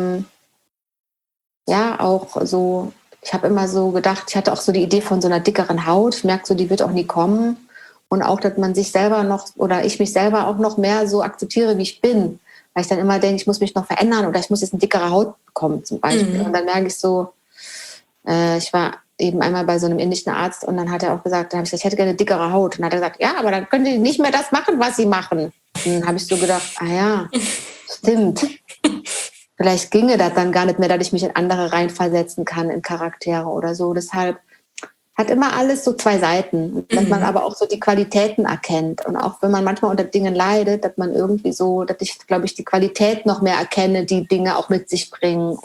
Speaker 2: ja, auch so, ich habe immer so gedacht, ich hatte auch so die Idee von so einer dickeren Haut. Ich merke so, die wird auch nie kommen. Und auch, dass man sich selber noch, oder ich mich selber auch noch mehr so akzeptiere, wie ich bin. Weil ich dann immer denke, ich muss mich noch verändern oder ich muss jetzt eine dickere Haut bekommen zum Beispiel. Und dann merke ich so, ich war eben einmal bei so einem indischen Arzt und dann hat er auch gesagt, da habe ich gesagt, ich hätte gerne eine dickere Haut. Und dann hat er gesagt, ja, aber dann können Sie nicht mehr das machen, was Sie machen. Und dann habe ich so gedacht, ja, stimmt. Vielleicht ginge das dann gar nicht mehr, dass ich mich in andere reinversetzen kann, in Charaktere oder so. Deshalb hat immer alles so zwei Seiten. Dass man aber auch so die Qualitäten erkennt. Und auch wenn man manchmal unter Dingen leidet, dass man irgendwie so, dass ich, glaube ich, die Qualität noch mehr erkenne, die Dinge auch mit sich bringen.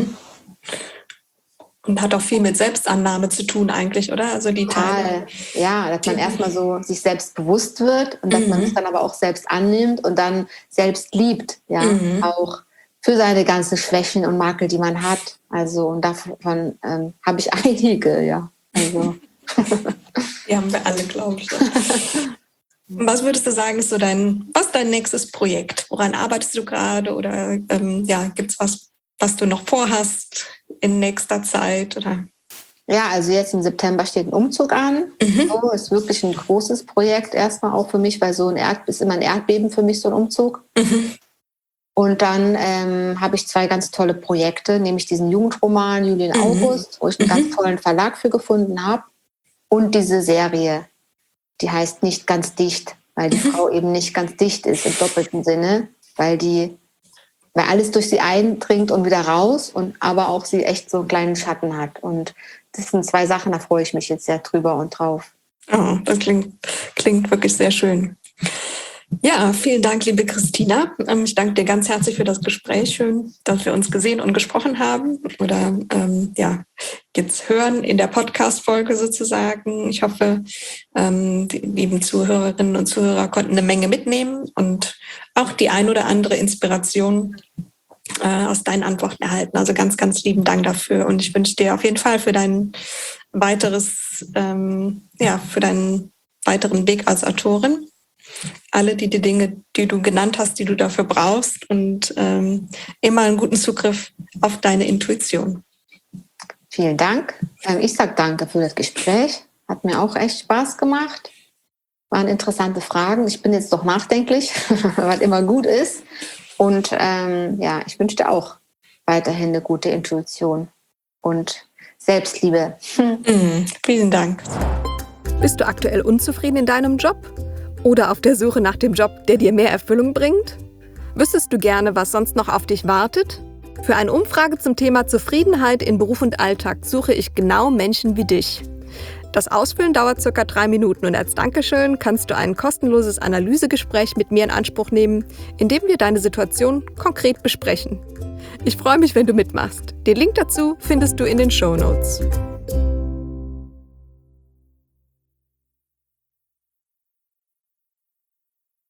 Speaker 3: Und hat auch viel mit Selbstannahme zu tun eigentlich, oder? Also die Teile.
Speaker 2: Ja, dass man erstmal so sich selbst bewusst wird und dass man sich dann aber auch selbst annimmt und dann selbst liebt. Ja, auch für seine ganzen Schwächen und Makel, die man hat. Also und davon habe ich einige, ja. Also.
Speaker 3: Die haben wir alle, glaube ich. Was würdest du sagen, ist so dein nächstes Projekt? Woran arbeitest du gerade? Oder gibt es was du noch vorhast in nächster Zeit? Oder?
Speaker 2: Ja, also jetzt im September steht ein Umzug an. So, ist wirklich ein großes Projekt erstmal auch für mich, weil so ist immer ein Erdbeben für mich, so ein Umzug. Und dann habe ich 2 ganz tolle Projekte, nämlich diesen Jugendroman Juli und August, wo ich einen ganz tollen Verlag für gefunden habe. Und diese Serie, die heißt Nicht ganz dicht, weil die Frau eben nicht ganz dicht ist im doppelten Sinne, weil alles durch sie eindringt und wieder raus, aber auch sie echt so einen kleinen Schatten hat. Und das sind 2 Sachen, da freue ich mich jetzt sehr drüber und drauf.
Speaker 3: Oh, das klingt wirklich sehr schön. Ja, vielen Dank, liebe Christina. Ich danke dir ganz herzlich für das Gespräch. Schön, dass wir uns gesehen und gesprochen haben oder jetzt hören in der Podcast-Folge sozusagen. Ich hoffe, die lieben Zuhörerinnen und Zuhörer konnten eine Menge mitnehmen und auch die ein oder andere Inspiration aus deinen Antworten erhalten. Also ganz, ganz lieben Dank dafür. Und ich wünsche dir auf jeden Fall für dein für deinen weiteren Weg als Autorin alle die Dinge, die du genannt hast, die du dafür brauchst und immer einen guten Zugriff auf deine Intuition.
Speaker 2: Vielen Dank. Ich sage danke für das Gespräch. Hat mir auch echt Spaß gemacht. Waren interessante Fragen. Ich bin jetzt doch nachdenklich, was immer gut ist. Und ich wünsche dir auch weiterhin eine gute Intuition und Selbstliebe.
Speaker 3: Vielen Dank.
Speaker 1: Bist du aktuell unzufrieden in deinem Job? Oder auf der Suche nach dem Job, der dir mehr Erfüllung bringt? Wüsstest du gerne, was sonst noch auf dich wartet? Für eine Umfrage zum Thema Zufriedenheit in Beruf und Alltag suche ich genau Menschen wie dich. Das Ausfüllen dauert ca. 3 Minuten und als Dankeschön kannst du ein kostenloses Analysegespräch mit mir in Anspruch nehmen, in dem wir deine Situation konkret besprechen. Ich freue mich, wenn du mitmachst. Den Link dazu findest du in den Shownotes.